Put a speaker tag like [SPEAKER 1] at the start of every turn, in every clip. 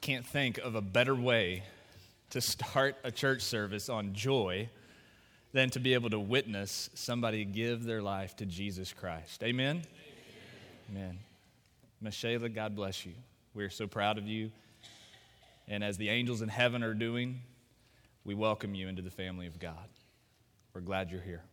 [SPEAKER 1] can't think of a better way to start a church service on joy than to be able to witness somebody give their life to Jesus Christ. Amen? Amen. Miss Shayla, God bless you. We're so proud of you. And as the angels in heaven are doing, we welcome you into the family of God. We're glad you're here.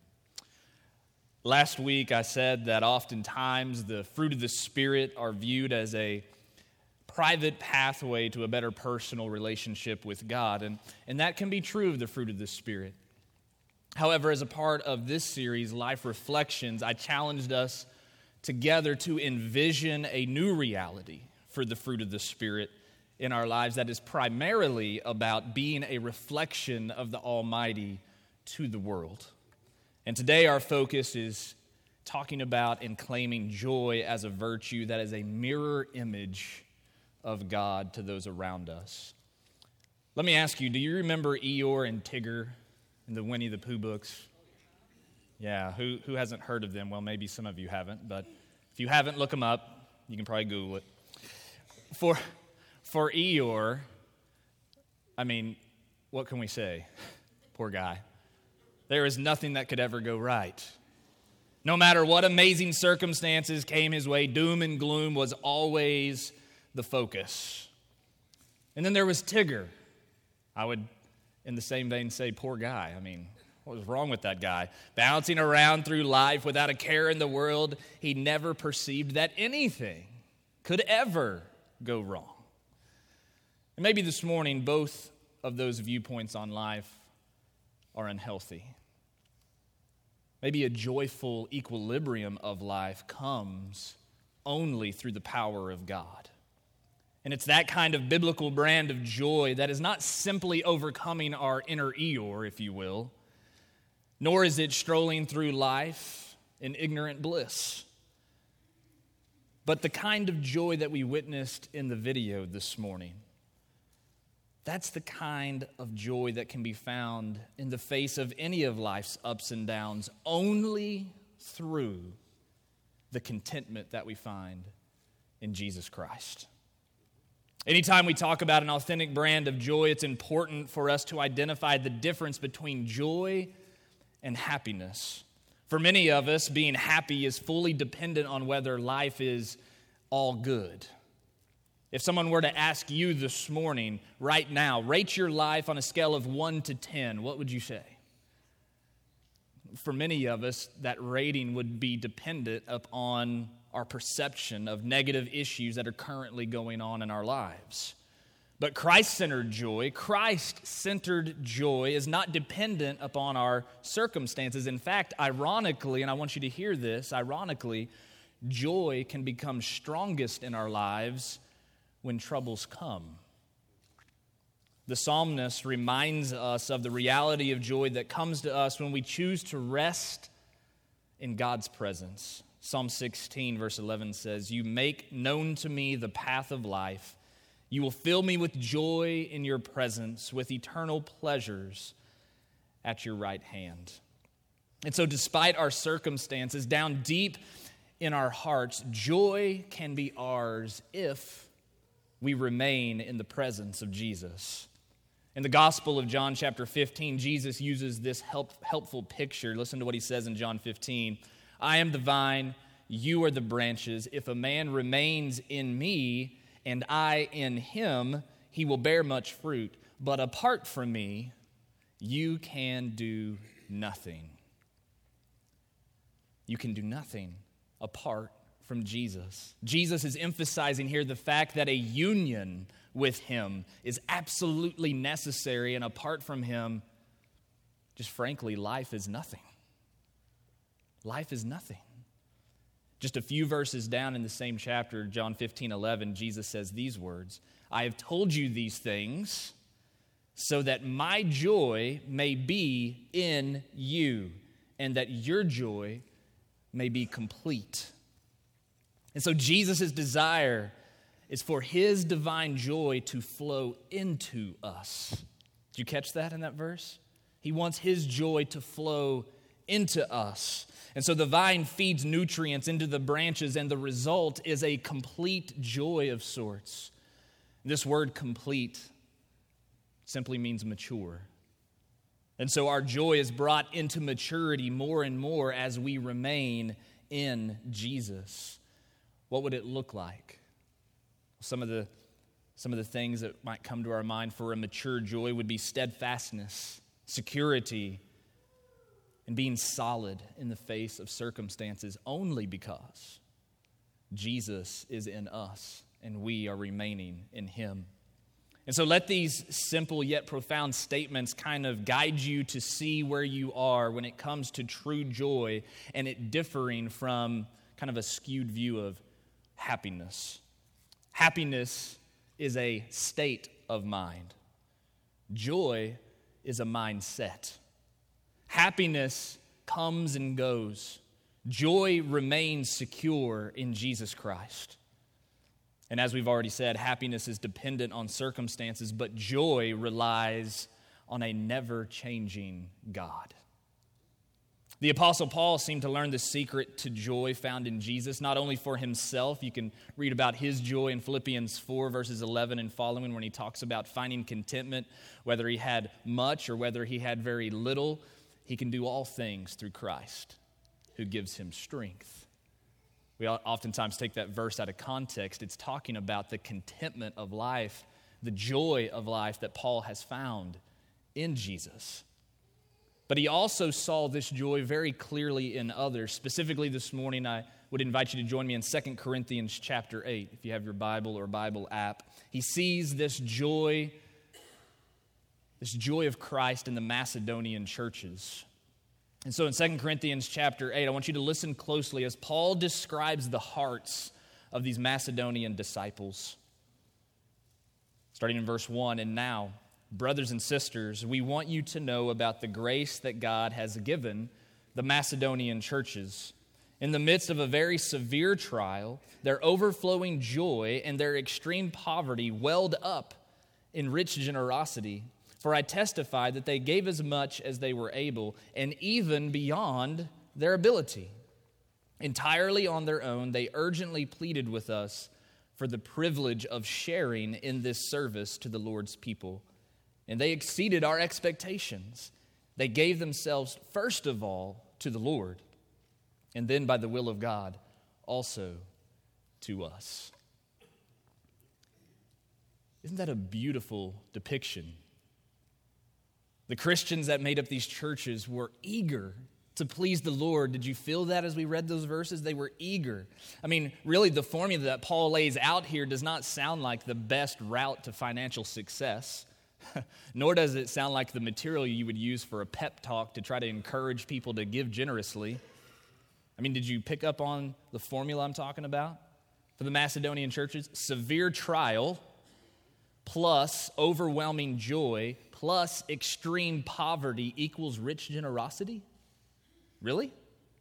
[SPEAKER 1] Last week I said that oftentimes the fruit of the Spirit are viewed as a private pathway to a better personal relationship with God. And that can be true of the fruit of the Spirit. However, as a part of this series, Life Reflections, I challenged us together to envision a new reality for the fruit of the Spirit in our lives that is primarily about being a reflection of the Almighty to the world. And today our focus is talking about and claiming joy as a virtue that is a mirror image of God to those around us. Let me ask you, do you remember Eeyore and Tigger in the Winnie the Pooh books? Yeah, who hasn't heard of them? Well, maybe some of you haven't, but if you haven't, look them up. You can probably Google it. For Eeyore, I mean, what can we say? Poor guy. There is nothing that could ever go right. No matter what amazing circumstances came his way, doom and gloom was always the focus. And then there was Tigger. I would, in the same vein, say, poor guy. I mean, what was wrong with that guy? Bouncing around through life without a care in the world, he never perceived that anything could ever go wrong. And maybe this morning, both of those viewpoints on life are unhealthy. Maybe a joyful equilibrium of life comes only through the power of God. And it's that kind of biblical brand of joy that is not simply overcoming our inner Eeyore, if you will, nor is it strolling through life in ignorant bliss, but the kind of joy that we witnessed in the video this morning. That's the kind of joy that can be found in the face of any of life's ups and downs only through the contentment that we find in Jesus Christ. Anytime we talk about an authentic brand of joy, it's important for us to identify the difference between joy and happiness. For many of us, being happy is fully dependent on whether life is all good. If someone were to ask you this morning, right now, rate your life on a scale of 1 to 10, what would you say? For many of us, that rating would be dependent upon our perception of negative issues that are currently going on in our lives. But Christ-centered joy is not dependent upon our circumstances. In fact, ironically, and I want you to hear this, ironically, joy can become strongest in our lives when troubles come. The psalmist reminds us of the reality of joy that comes to us when we choose to rest in God's presence. Psalm 16, verse 11 says, "You make known to me the path of life. You will fill me with joy in your presence, with eternal pleasures at your right hand." And so despite our circumstances, down deep in our hearts, joy can be ours if we remain in the presence of Jesus. In the Gospel of John chapter 15, Jesus uses this helpful picture. Listen to what he says in John 15. "I am the vine, you are the branches. If a man remains in me and I in him, he will bear much fruit. But apart from me, you can do nothing." You can do nothing apart from Jesus. Jesus is emphasizing here the fact that a union with him is absolutely necessary, and apart from him, just frankly, life is nothing. Life is nothing. Just a few verses down in the same chapter, John 15:11, Jesus says these words, "I have told you these things so that my joy may be in you, and that your joy may be complete." And so Jesus' desire is for his divine joy to flow into us. Did you catch that in that verse? He wants his joy to flow into us. And so the vine feeds nutrients into the branches, and the result is a complete joy of sorts. This word complete simply means mature. And so our joy is brought into maturity more and more as we remain in Jesus. What would it look like? Some of the things that might come to our mind for a mature joy would be steadfastness, security, and being solid in the face of circumstances only because Jesus is in us and we are remaining in Him. And so let these simple yet profound statements kind of guide you to see where you are when it comes to true joy and it differing from kind of a skewed view of happiness. Happiness is a state of mind. Joy is a mindset. Happiness comes and goes. Joy remains secure in Jesus Christ. And as we've already said, happiness is dependent on circumstances, but joy relies on a never-changing God. The Apostle Paul seemed to learn the secret to joy found in Jesus, not only for himself. You can read about his joy in Philippians 4, verses 11 and following, when he talks about finding contentment, whether he had much or whether he had very little. He can do all things through Christ, who gives him strength. We oftentimes take that verse out of context. It's talking about the contentment of life, the joy of life that Paul has found in Jesus. But he also saw this joy very clearly in others. Specifically this morning, I would invite you to join me in 2 Corinthians chapter 8, if you have your Bible or Bible app. He sees this joy of Christ in the Macedonian churches. And so in 2 Corinthians chapter 8, I want you to listen closely as Paul describes the hearts of these Macedonian disciples. Starting in verse 1, "And now, brothers and sisters, we want you to know about the grace that God has given the Macedonian churches. In the midst of a very severe trial, their overflowing joy and their extreme poverty welled up in rich generosity. For I testify that they gave as much as they were able, and even beyond their ability. Entirely on their own, they urgently pleaded with us for the privilege of sharing in this service to the Lord's people. And they exceeded our expectations. They gave themselves first of all to the Lord, and then by the will of God also to us." Isn't that a beautiful depiction? The Christians that made up these churches were eager to please the Lord. Did you feel that as we read those verses? They were eager. I mean, really, the formula that Paul lays out here does not sound like the best route to financial success, nor does it sound like the material you would use for a pep talk to try to encourage people to give generously. I mean, did you pick up on the formula I'm talking about? For the Macedonian churches, severe trial plus overwhelming joy plus extreme poverty equals rich generosity? Really?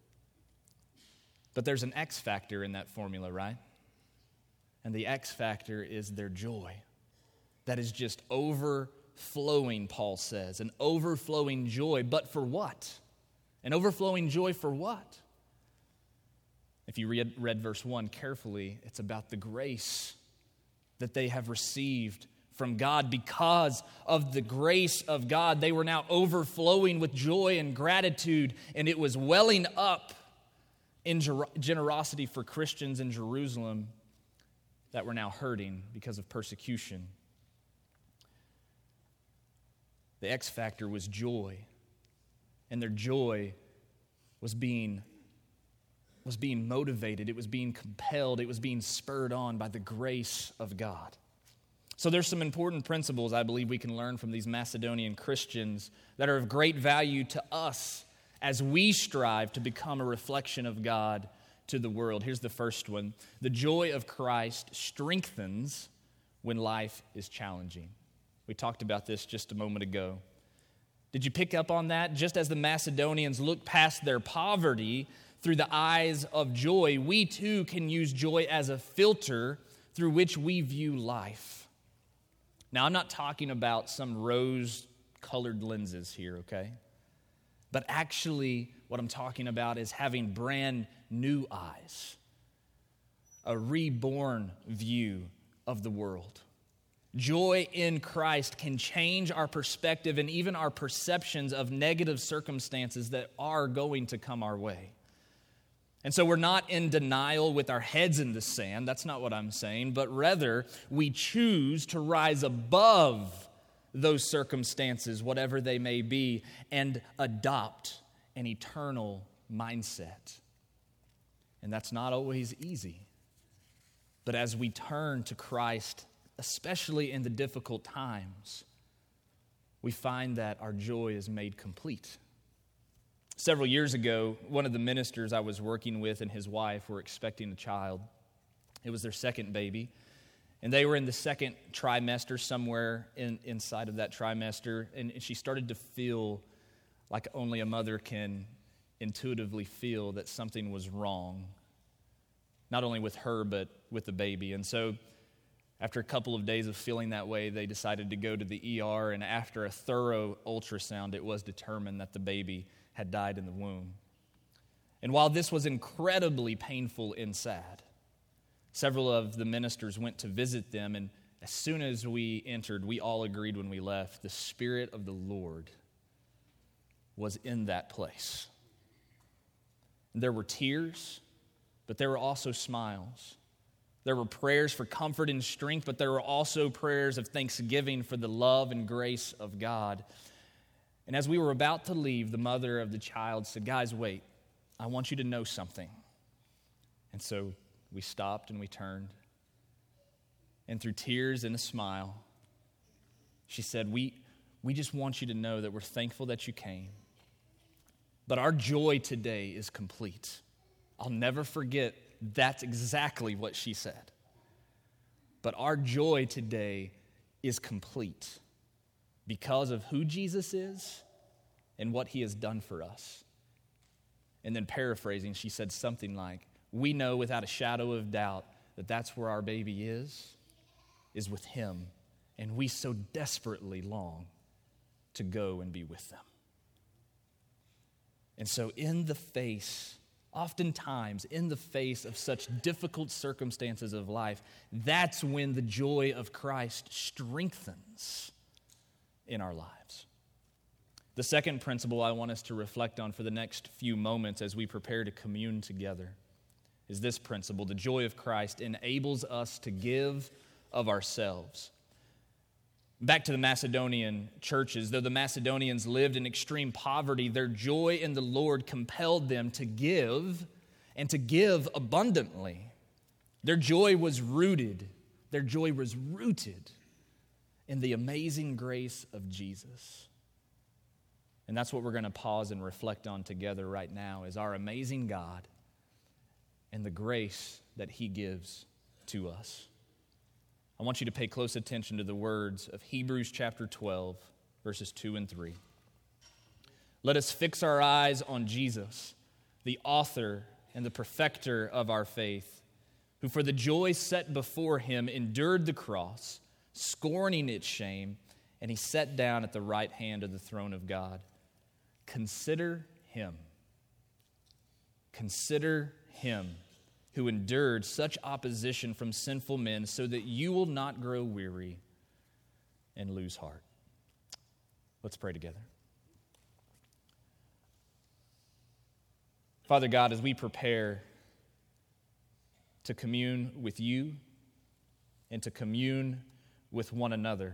[SPEAKER 1] But there's an X factor in that formula, right? And the X factor is their joy. That is just overflowing, Paul says. An overflowing joy. But for what? An overflowing joy for what? If you read verse 1 carefully, it's about the grace that they have received from God. Because of the grace of God, they were now overflowing with joy and gratitude, and it was welling up in generosity for Christians in Jerusalem that were now hurting because of persecution. The X factor was joy, and their joy was being motivated, it was being compelled, it was being spurred on by the grace of God. So there's some important principles I believe we can learn from these Macedonian Christians that are of great value to us as we strive to become a reflection of God to the world. Here's the first one. The joy of Christ strengthens when life is challenging. We talked about this just a moment ago. Did you pick up on that? Just as the Macedonians looked past their poverty through the eyes of joy, we too can use joy as a filter through which we view life. Now, I'm not talking about some rose-colored lenses here, okay? But actually, what I'm talking about is having brand new eyes, a reborn view of the world. Joy in Christ can change our perspective and even our perceptions of negative circumstances that are going to come our way. And so we're not in denial with our heads in the sand. That's not what I'm saying. But rather, we choose to rise above those circumstances, whatever they may be, and adopt an eternal mindset. And that's not always easy. But as we turn to Christ, especially in the difficult times, we find that our joy is made complete. Several years ago, one of the ministers I was working with and his wife were expecting a child. It was their second baby, and they were in the second trimester, somewhere inside of that trimester, and she started to feel like only a mother can intuitively feel that something was wrong, not only with her, but with the baby. And so after a couple of days of feeling that way, they decided to go to the ER, and after a thorough ultrasound, it was determined that the baby had died in the womb. And while this was incredibly painful and sad, several of the ministers went to visit them, and as soon as we entered, we all agreed when we left, the Spirit of the Lord was in that place. And there were tears, but there were also smiles. There were prayers for comfort and strength, but there were also prayers of thanksgiving for the love and grace of God. And as we were about to leave, the mother of the child said, "Guys, wait. I want you to know something." And so we stopped and we turned. And through tears and a smile, she said, we just want you to know that we're thankful that you came. But our joy today is complete. I'll never forget, that's exactly what she said. But our joy today is complete because of who Jesus is and what he has done for us. And then paraphrasing, she said something like, we know without a shadow of doubt that that's where our baby is with him. And we so desperately long to go and be with them. And so oftentimes in the face of such difficult circumstances of life, that's when the joy of Christ strengthens in our lives. The second principle I want us to reflect on for the next few moments as we prepare to commune together is this principle: the joy of Christ enables us to give of ourselves. Back to the Macedonian churches, though the Macedonians lived in extreme poverty, their joy in the Lord compelled them to give and to give abundantly. Their joy was rooted in the amazing grace of Jesus. And that's what we're going to pause and reflect on together right now, is our amazing God and the grace that he gives to us. I want you to pay close attention to the words of Hebrews chapter 12, verses 2 and 3. Let us fix our eyes on Jesus, the author and the perfecter of our faith, who for the joy set before him endured the cross, scorning its shame, and he sat down at the right hand of the throne of God. Consider him. Consider him who endured such opposition from sinful men, so that you will not grow weary and lose heart. Let's pray together. Father God, as we prepare to commune with you and to commune with one another,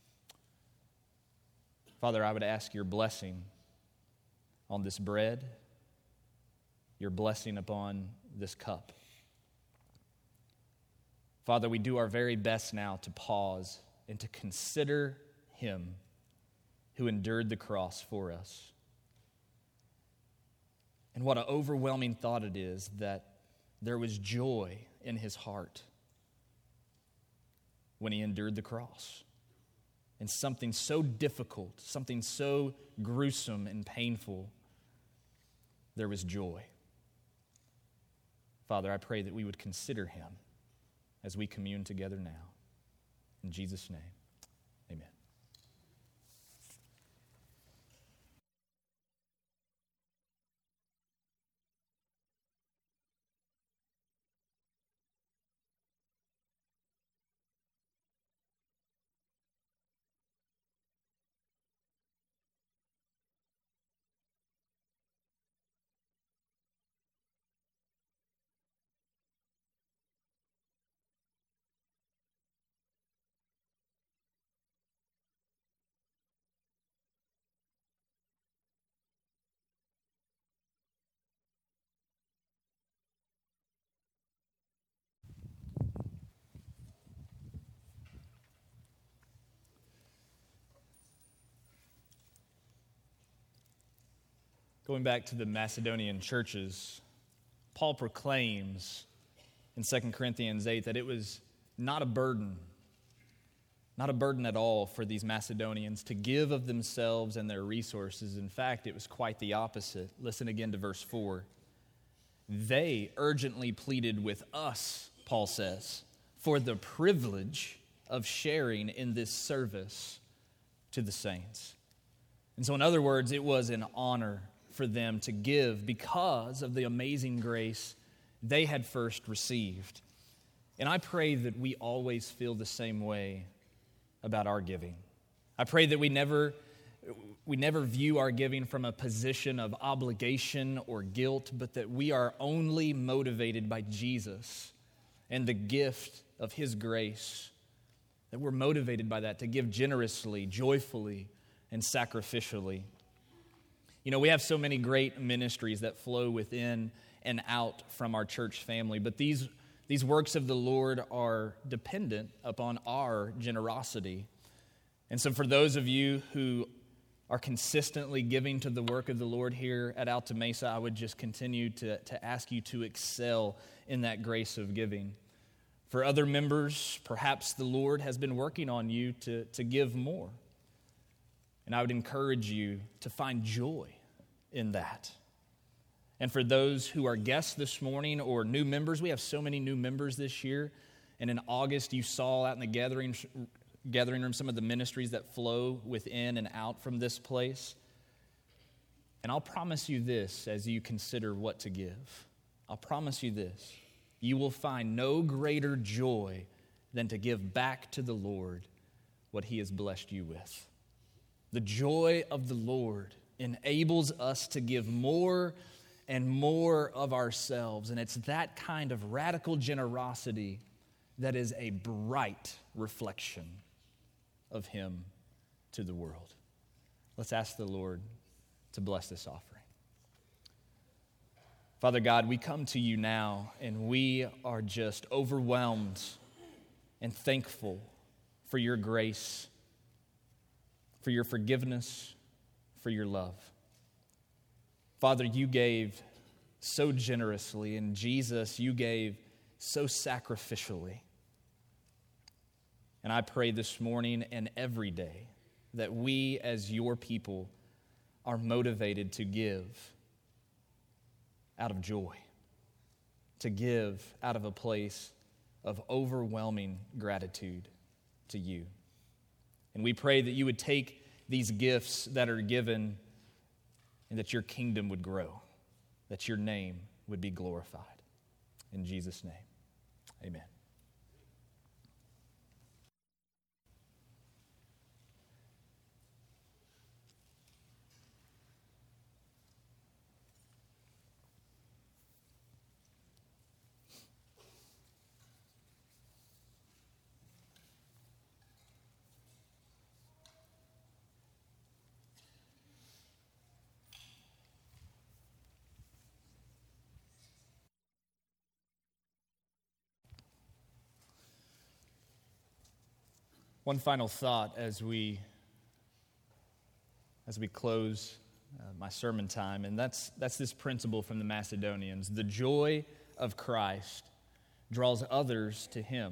[SPEAKER 1] Father, I would ask your blessing on this bread, your blessing upon this cup. Father, we do our very best now to pause and to consider him who endured the cross for us. And what an overwhelming thought it is that there was joy in his heart when he endured the cross. And something so difficult, something so gruesome and painful, there was joy. Father, I pray that we would consider him as we commune together now. In Jesus' name, amen. Going back to the Macedonian churches, Paul proclaims in 2 Corinthians 8 that it was not a burden at all for these Macedonians to give of themselves and their resources. In fact, it was quite the opposite. Listen again to verse 4. They urgently pleaded with us, Paul says, for the privilege of sharing in this service to the saints. And so, in other words, it was an honor for them to give because of the amazing grace they had first received. And I pray that we always feel the same way about our giving. I pray that we never view our giving from a position of obligation or guilt, but that we are only motivated by Jesus and the gift of His grace, that we're motivated by that to give generously, joyfully, and sacrificially. You know, we have so many great ministries that flow within and out from our church family, but these works of the Lord are dependent upon our generosity. And so for those of you who are consistently giving to the work of the Lord here at Alta Mesa, I would just continue to ask you to excel in that grace of giving. For other members, perhaps the Lord has been working on you to give more. And I would encourage you to find joy in that. And for those who are guests this morning or new members, we have so many new members this year. And in August, you saw out in the gathering room some of the ministries that flow within and out from this place. And I'll promise you this as you consider what to give. I'll promise you this. You will find no greater joy than to give back to the Lord what He has blessed you with. The joy of the Lord enables us to give more and more of ourselves. And it's that kind of radical generosity that is a bright reflection of Him to the world. Let's ask the Lord to bless this offering. Father God, we come to you now, and we are just overwhelmed and thankful for your grace, for your forgiveness, for your love. Father, you gave so generously, and Jesus, you gave so sacrificially. And I pray this morning and every day that we as your people are motivated to give out of joy, to give out of a place of overwhelming gratitude to you. And we pray that you would take these gifts that are given and that your kingdom would grow, that your name would be glorified. In Jesus' name, amen. One final thought as we close my sermon time, and that's this principle from the Macedonians. The joy of Christ draws others to Him.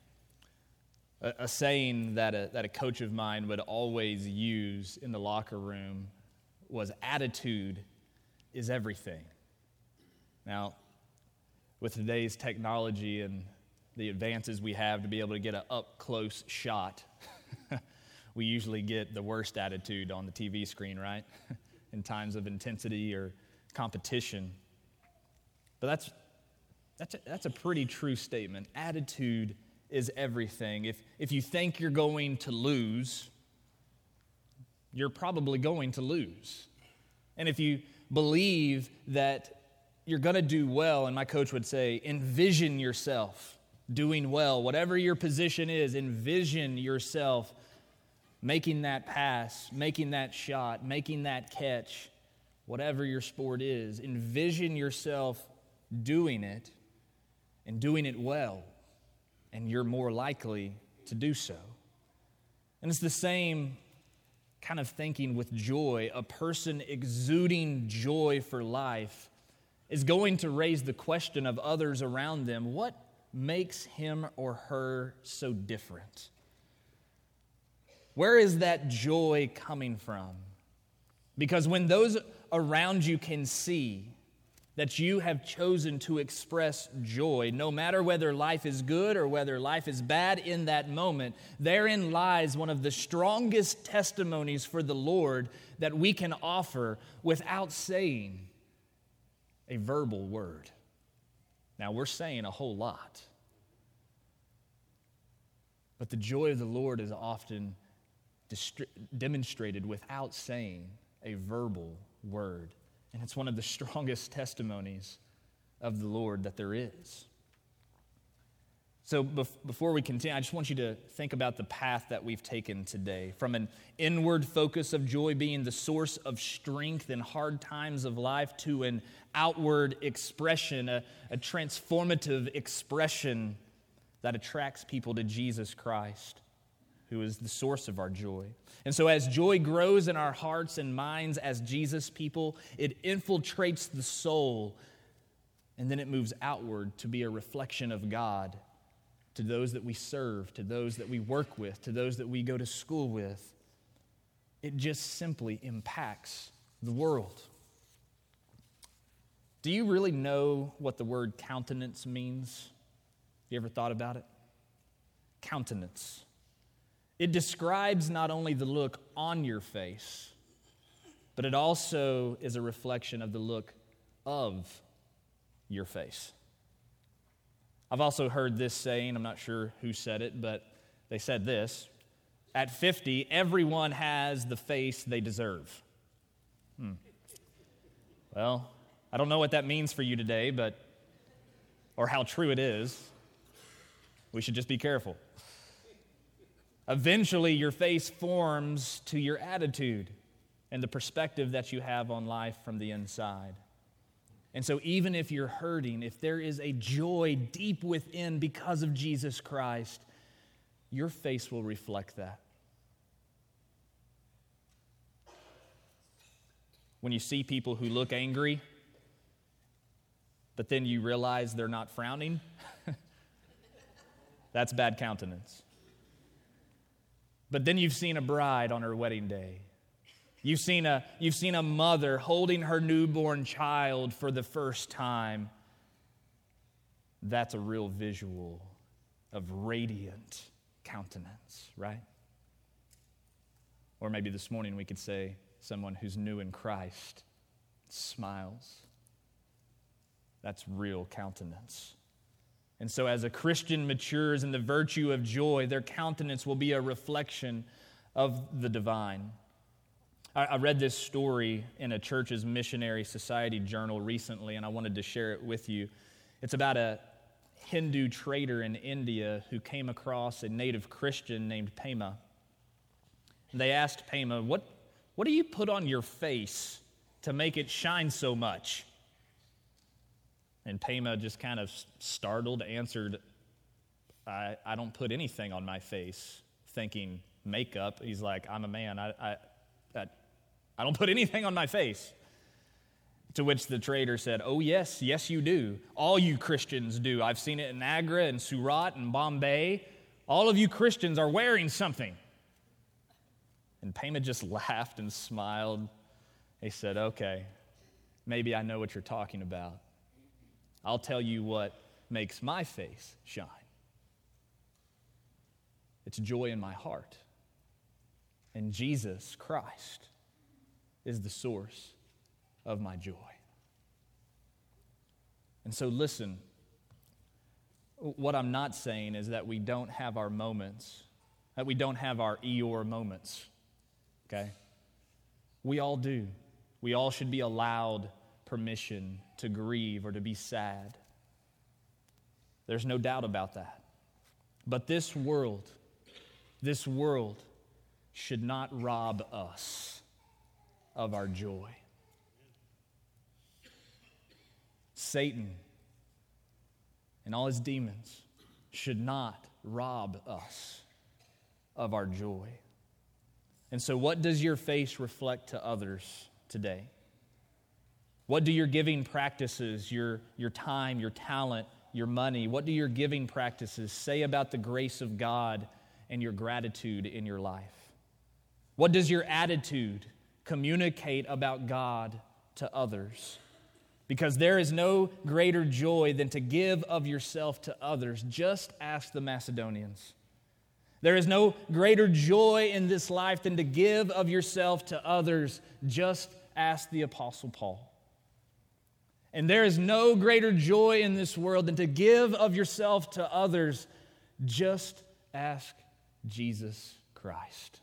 [SPEAKER 1] A saying that a coach of mine would always use in the locker room was, attitude is everything. Now, with today's technology and the advances we have to be able to get an up-close shot, we usually get the worst attitude on the TV screen, right? In times of intensity or competition. But that's a pretty true statement. Attitude is everything. If you think you're going to lose, you're probably going to lose. And if you believe that you're going to do well, and my coach would say, envision yourself doing well. Whatever your position is, envision yourself making that pass, making that shot, making that catch, whatever your sport is. Envision yourself doing it and doing it well, and you're more likely to do so. And it's the same kind of thinking with joy, a person exuding joy for life, is going to raise the question of others around them, what makes him or her so different? Where is that joy coming from? Because when those around you can see that you have chosen to express joy, no matter whether life is good or whether life is bad in that moment, therein lies one of the strongest testimonies for the Lord that we can offer without saying a verbal word. Now, we're saying a whole lot, but the joy of the Lord is often demonstrated without saying a verbal word. And it's one of the strongest testimonies of the Lord that there is. So before we continue, I just want you to think about the path that we've taken today. From an inward focus of joy being the source of strength in hard times of life to an outward expression, a transformative expression that attracts people to Jesus Christ, who is the source of our joy. And so as joy grows in our hearts and minds as Jesus people, it infiltrates the soul, and then it moves outward to be a reflection of God to those that we serve, to those that we work with, to those that we go to school with. It just simply impacts the world. Do you really know what the word countenance means? You ever thought about it? Countenance. It describes not only the look on your face, but it also is a reflection of the look of your face. I've also heard this saying, I'm not sure who said it, but they said this: at 50, everyone has the face they deserve. Well, I don't know what that means for you today, or how true it is. We should just be careful. Eventually, your face forms to your attitude and the perspective that you have on life from the inside. And so even if you're hurting, if there is a joy deep within because of Jesus Christ, your face will reflect that. When you see people who look angry, but then you realize they're not frowning, that's bad countenance. But then you've seen a bride on her wedding day. You've seen a mother holding her newborn child for the first time. That's a real visual of radiant countenance, right? Or maybe this morning we could say someone who's new in Christ smiles. That's real countenance. And so as a Christian matures in the virtue of joy, their countenance will be a reflection of the divine. I read this story in a church's missionary society journal recently, and I wanted to share it with you. It's about a Hindu trader in India who came across a native Christian named Pema. They asked Pema, what do you put on your face to make it shine so much? And Pema, just kind of startled, answered, I don't put anything on my face, thinking makeup. He's like, I'm a man. I don't put anything on my face. To which the trader said, oh, yes, you do. All you Christians do. I've seen it in Agra and Surat and Bombay. All of you Christians are wearing something. And Pema just laughed and smiled. He said, okay, maybe I know what you're talking about. I'll tell you what makes my face shine. It's joy in my heart. And Jesus Christ is the source of my joy. And so listen, what I'm not saying is that we don't have our moments, that we don't have our Eeyore moments, okay? We all do. We all should be allowed permission to grieve or to be sad. There's no doubt about that. But this world should not rob us of our joy. Satan and all his demons should not rob us of our joy. And so what does your face reflect to others today? What do your giving practices, your time, your talent, your money, what do your giving practices say about the grace of God and your gratitude in your life? What does your attitude communicate about God to others? Because there is no greater joy than to give of yourself to others. Just ask the Macedonians. There is no greater joy in this life than to give of yourself to others. Just ask the Apostle Paul. And there is no greater joy in this world than to give of yourself to others. Just ask Jesus Christ.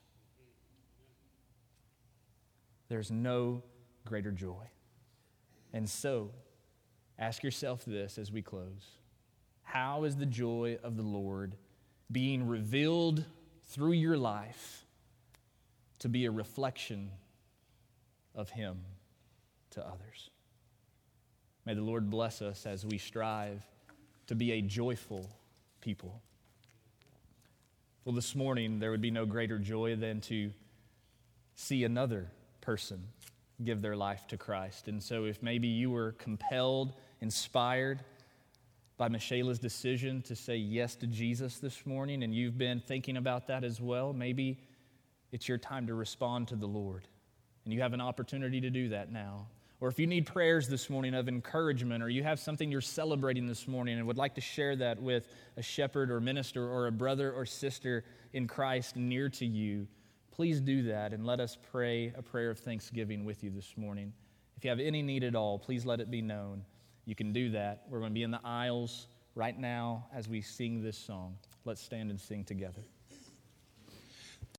[SPEAKER 1] There's no greater joy. And so, ask yourself this as we close. How is the joy of the Lord being revealed through your life to be a reflection of Him to others? May the Lord bless us as we strive to be a joyful people. Well, this morning, there would be no greater joy than to see another person give their life to Christ. And so if maybe you were compelled, inspired by Michela's decision to say yes to Jesus this morning, and you've been thinking about that as well, maybe it's your time to respond to the Lord. And you have an opportunity to do that now. Or if you need prayers this morning of encouragement, or you have something you're celebrating this morning and would like to share that with a shepherd or minister or a brother or sister in Christ near to you, please do that and let us pray a prayer of thanksgiving with you this morning. If you have any need at all, please let it be known. You can do that. We're going to be in the aisles right now as we sing this song. Let's stand and sing together.